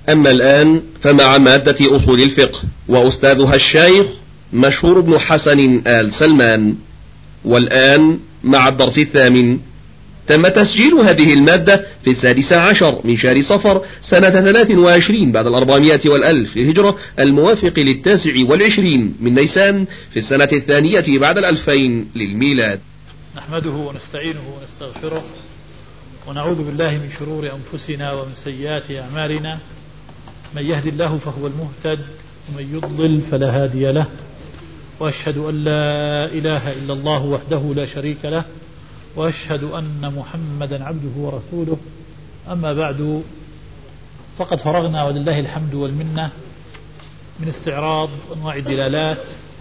أما الآن فمع مادة أصول الفقه وأستاذها الشيخ مشهور بن حسن آل سلمان. والآن مع الدرس الثامن. تم تسجيل هذه المادة في 16 من شهر صفر سنة 23 بعد 400 والألف للهجرة، الموافق 29 من نيسان في السنة الثانية بعد 2000 للميلاد. نحمده ونستعينه ونستغفره ونعوذ بالله من شرور أنفسنا ومن سيئات أعمالنا. من يهد الله فهو المهتد ومن يضلل فلا هادي له، وأشهد أن لا إله إلا الله وحده لا شريك له، وأشهد أن محمدا عبده ورسوله. أما بعد، فقد فرغنا ولله الحمد والمنة من استعراض أنواع الدلالات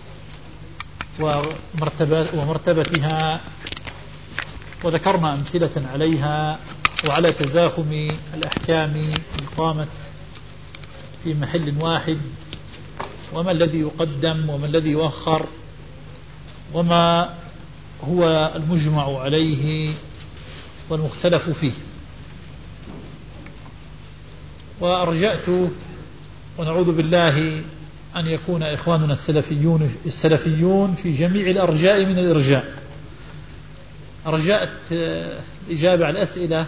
ومرتبتها، وذكرنا أمثلة عليها وعلى تزاحم الأحكام اللي قامت في محل واحد، وما الذي يقدم وما الذي يؤخر، وما هو المجمع عليه والمختلف فيه. وأرجأت ونعوذ بالله أن يكون إخواننا السلفيون في جميع الأرجاء من الإرجاء. أرجأت الإجابة على الأسئلة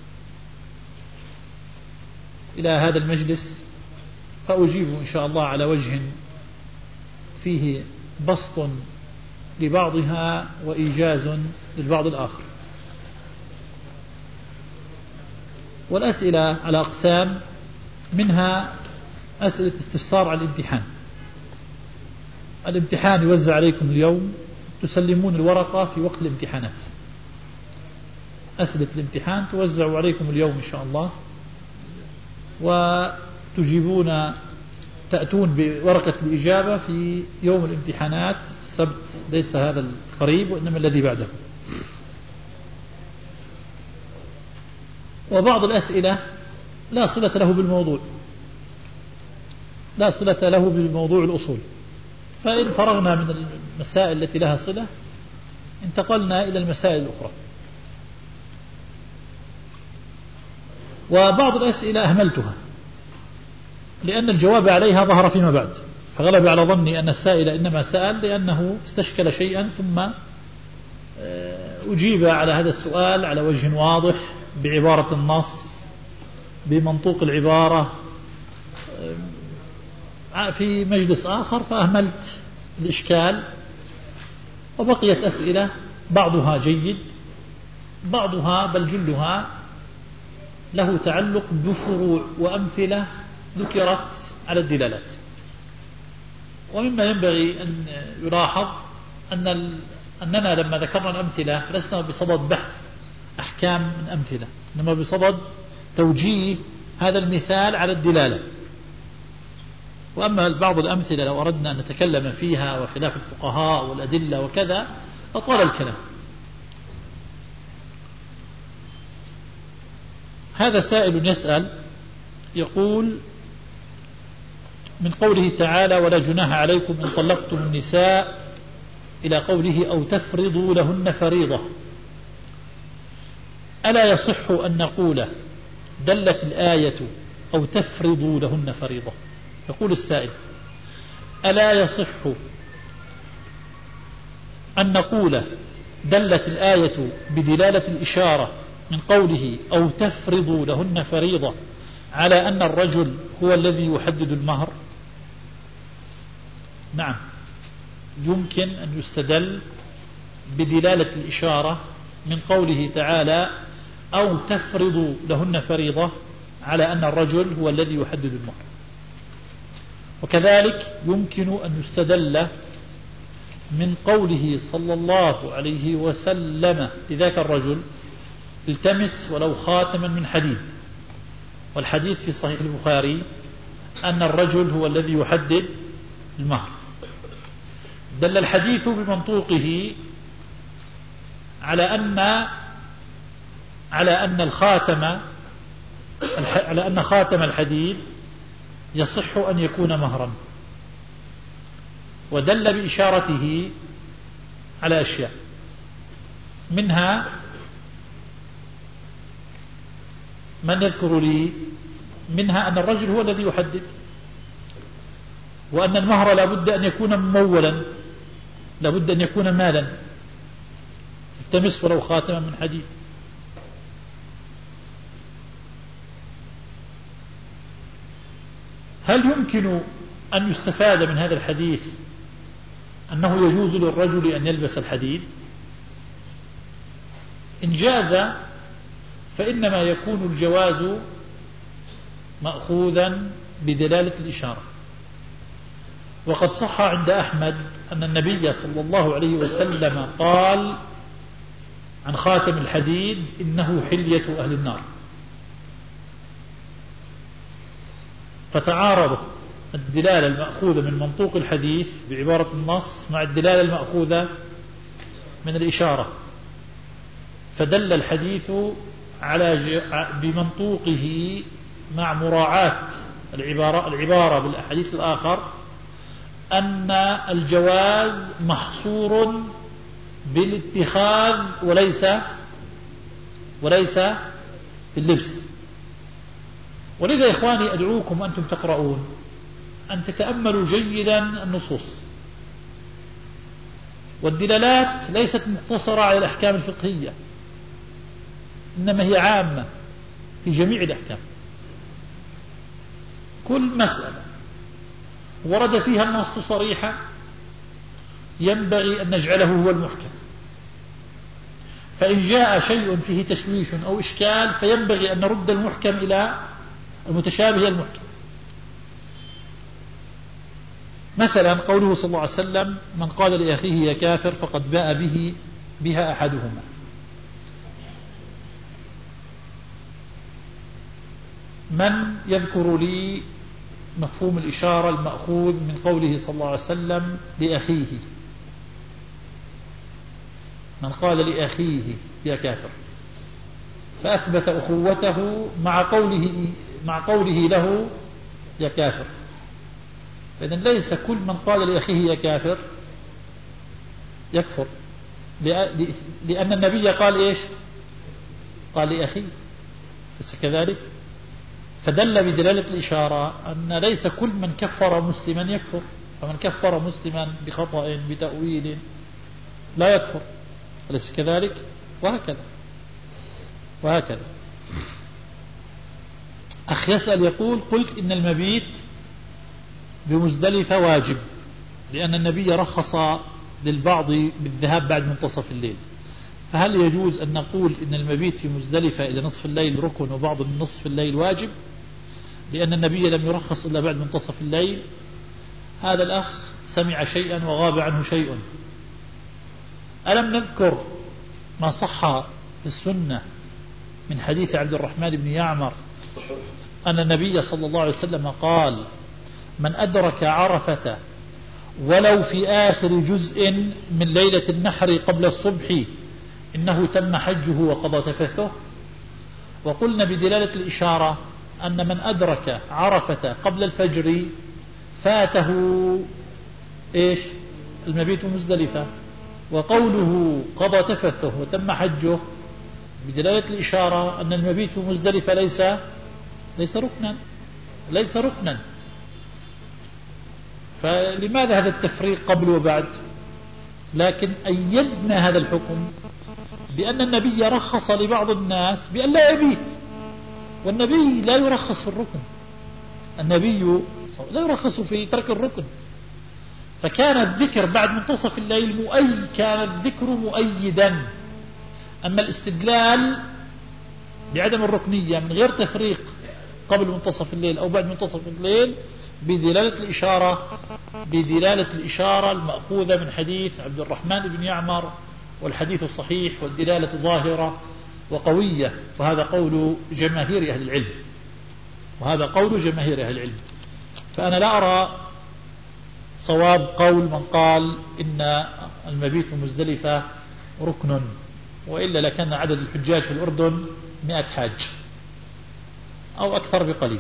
إلى هذا المجلس، فأجيب إن شاء الله على وجه فيه بسط لبعضها وإيجاز للبعض الآخر. والأسئلة على أقسام، منها أسئلة استفسار على الامتحان. الامتحان يوزع عليكم اليوم، تسلمون الورقة في وقت الامتحانات. أسئلة الامتحان توزع عليكم اليوم إن شاء الله، وتجيبون تأتون بورقة الإجابة في يوم الامتحانات السبت، ليس هذا القريب وإنما الذي بعده. وبعض الأسئلة لا صلة له بالموضوع، لا صلة له بموضوع الأصول، فإن فرغنا من المسائل التي لها صلة انتقلنا إلى المسائل الأخرى. وبعض الأسئلة أهملتها لأن الجواب عليها ظهر فيما بعد، فغلب على ظني أن السائل إنما سأل لأنه استشكل شيئا، ثم أجيب على هذا السؤال على وجه واضح بعبارة النص بمنطوق العبارة في مجلس آخر، فأهملت الإشكال. وبقيت أسئلة بعضها جيد، بعضها بل جلها له تعلق بفروع وأمثلة ذكرت على الدلالات. ومما ينبغي أن يلاحظ أننا لما ذكرنا الأمثلة لسنا بصدد بحث أحكام من أمثلة، إنما بصدد توجيه هذا المثال على الدلالة. وأما بعض الأمثلة لو أردنا أن نتكلم فيها وخلاف الفقهاء والأدلة وكذا أطول الكلام. هذا سائل يسأل يقول: من قوله تعالى: ولا جناح عليكم إن طلقتم النساء، إلى قوله: أو تفرضوا لهن فريضة، ألا يصح أن نقول دلت الآية أو تفرضوا لهن فريضة؟ يقول السائل: ألا يصح أن نقول دلت الآية بدلالة الإشارة من قوله أو تفرضوا لهن فريضة على أن الرجل هو الذي يحدد المهر؟ نعم، يمكن أن يستدل بدلالة الإشارة من قوله تعالى أو تفرضوا لهن فريضة على أن الرجل هو الذي يحدد المهر. وكذلك يمكن أن يستدل من قوله صلى الله عليه وسلم لذاك الرجل: التمس ولو خاتما من حديد، والحديث في صحيح البخاري أن الرجل هو الذي يحدد المهر. دل الحديث بمنطوقه على أن خاتم الحديد يصح أن يكون مهرا، ودل بإشارته على أشياء، منها من يذكر لي منها أن الرجل هو الذي يحدد، وأن المهر لابد أن يكون ممولا، لابد أن يكون مالا، التمس ولو خاتما من حديد. هل يمكن أن يستفاد من هذا الحديث أنه يجوز للرجل أن يلبس الحديد؟ إن جاز فإنما يكون الجواز مأخوذا بدلالة الإشارة. وقد صح عند أحمد أن النبي صلى الله عليه وسلم قال عن خاتم الحديد إنه حلية أهل النار. فتعارض الدلالة المأخوذة من منطوق الحديث بعبارة النص مع الدلالة المأخوذة من الإشارة، فدل الحديث على بمنطوقه مع مراعاة العبارة بالأحاديث الآخر أن الجواز محصور بالاتخاذ وليس باللبس. ولذا يا إخواني أدعوكم أنتم تقرؤون أن تتأملوا جيدا النصوص، والدلالات ليست مقتصرة على الأحكام الفقهية، إنما هي عامة في جميع الأحكام. كل مسألة ورد فيها النص صريحا ينبغي أن نجعله هو المحكم، فإن جاء شيء فيه تشويش أو إشكال فينبغي أن نرد المحكم إلى المتشابه المحكم. مثلا قوله صلى الله عليه وسلم من قال لأخيه يا كافر فقد باء بها أحدهما. من يذكر لي مفهوم الإشارة المأخوذ من قوله صلى الله عليه وسلم لأخيه؟ من قال لأخيه يا كافر فأثبت أخوته مع قوله له يا كافر. فإذن ليس كل من قال لأخيه يا كافر يكفر، لأن النبي قال إيش؟ قال لأخيه، بس كذلك. فدل بدلالة الإشارة أن ليس كل من كفر مسلما يكفر، فمن كفر مسلما بخطأ بتأويل لا يكفر، أليس كذلك؟ وهكذا. أخ يسأل يقول قلت إن المبيت بمزدلفة واجب لأن النبي رخص للبعض بالذهاب بعد منتصف الليل، فهل يجوز أن نقول إن المبيت في مزدلفة إلى نصف الليل ركن وبعض من نصف الليل واجب لأن النبي لم يرخص إلا بعد منتصف الليل؟ هذا الأخ سمع شيئا وغاب عنه شيء. ألم نذكر ما صح في السنة من حديث عبد الرحمن بن يعمر أن النبي صلى الله عليه وسلم قال من أدرك عرفة ولو في آخر جزء من ليلة النحر قبل الصبح إنه تم حجه وقضى تفثه. وقلنا بدلالة الإشارة أن من أدرك عرفة قبل الفجر فاته إيش؟ المبيت مزدلفة. وقوله قضى تفثه وتم حجه بدلالة الإشارة أن المبيت مزدلفة ليس ركنا. فلماذا هذا التفريق قبل وبعد؟ لكن أيدنا هذا الحكم بأن النبي رخص لبعض الناس بأن لا يبيت، والنبي لا يرخص في الركن، النبي لا يرخص في ترك الركن. فكان الذكر بعد منتصف الليل كان الذكر مؤيدا. أما الاستدلال بعدم الركنية من غير تفريق قبل منتصف الليل أو بعد منتصف الليل بدلالة الإشارة المأخوذة من حديث عبد الرحمن بن يعمر، والحديث صحيح والدلالة ظاهرة وقوية، وهذا قول جماهير أهل العلم. فأنا لا أرى صواب قول من قال إن المبيت مزدلفة ركن، وإلا لكان عدد الحجاج في الأردن 100 حاج أو أكثر بقليل.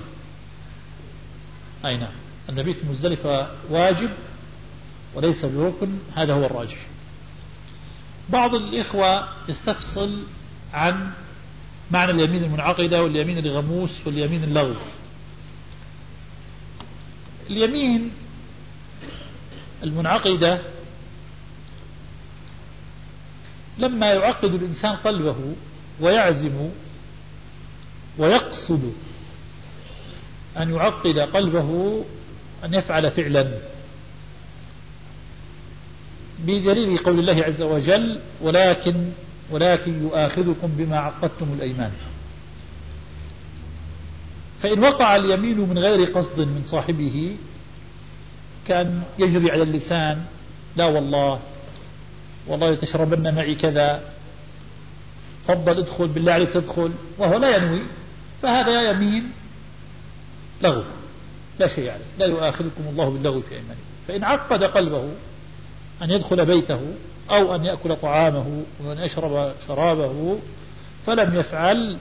نعم، المبيت مزدلفة واجب وليس بركن، هذا هو الراجح. بعض الإخوة يستفصل عن معنى اليمين المنعقدة واليمين الغموس واليمين اللغو. اليمين المنعقدة لما يعقد الإنسان قلبه ويعزم ويقصد أن يعقد قلبه أن يفعل فعلا، بدليل قول الله عز وجل ولكن يؤاخذكم بما عقدتم الأيمان. فإن وقع اليمين من غير قصد من صاحبه كان يجري على اللسان لا والله تشربن معي كذا، فضل ادخل بالله عليك تدخل، وهو لا ينوي، فهذا يمين لغو لا شيء عليه، لا يؤاخذكم الله باللغو في أيمانكم. فإن عقد قلبه أن يدخل بيته أو أن يأكل طعامه وأن يشرب شرابه فلم يفعل،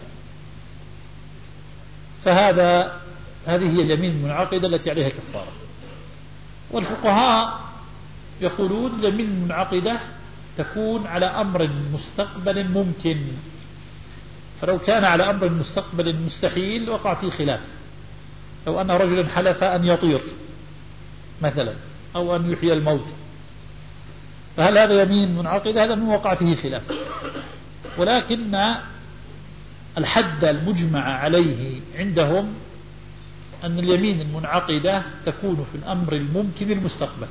هذه هي اليمين المنعقدة التي عليها كفارة. والفقهاء يقولون اليمين المنعقدة تكون على أمر مستقبل ممكن، فلو كان على أمر مستقبل مستحيل وقع فيه خلاف. لو أن رجلا حلف أن يطير مثلا أو أن يحيي الموت، فهل هذا يمين منعقدة؟ هذا من وقع فيه خلاف. ولكن الحد المجمع عليه عندهم أن اليمين المنعقدة تكون في الأمر الممكن المستقبل.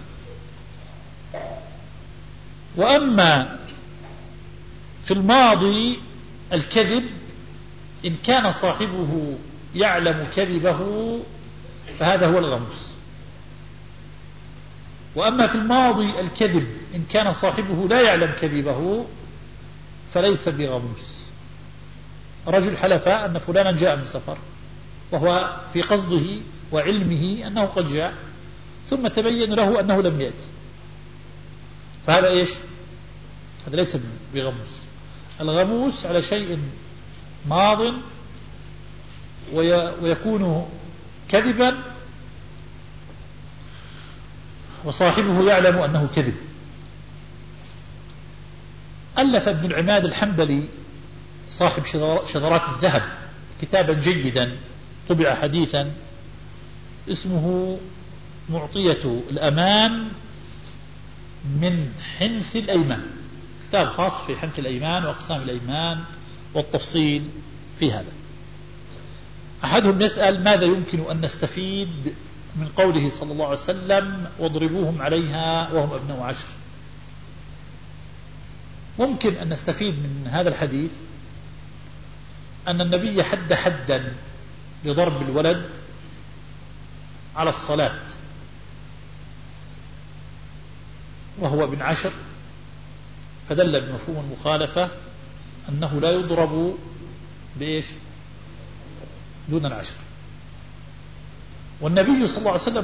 وأما في الماضي الكذب إن كان صاحبه يعلم كذبه فهذا هو الغموس. وأما في الماضي الكذب إن كان صاحبه لا يعلم كذبه فليس بغموس. رجل حلف أن فلانا جاء من سفر وهو في قصده وعلمه أنه قد جاء، ثم تبين له أنه لم يأتي، فهذا إيش؟ هذا ليس بغموس. الغموس على شيء ماض ويكون كذبا وصاحبه يعلم أنه كذب. ألف ابن العماد الحنبلي صاحب شذرات الذهب كتابا جيدا طبع حديثا اسمه معطية الأمان من حنث الأيمان، كتاب خاص في حنث الأيمان وأقسام الأيمان والتفصيل في هذا. أحدهم يسأل ماذا يمكن أن نستفيد من قوله صلى الله عليه وسلم واضربوهم عليها وهم أبناء 10. ممكن أن نستفيد من هذا الحديث أن النبي حدا لضرب الولد على الصلاة وهو ابن 10، فدل بمفهوم المخالفة أنه لا يضرب بإيش دون 10. والنبي صلى الله عليه وسلم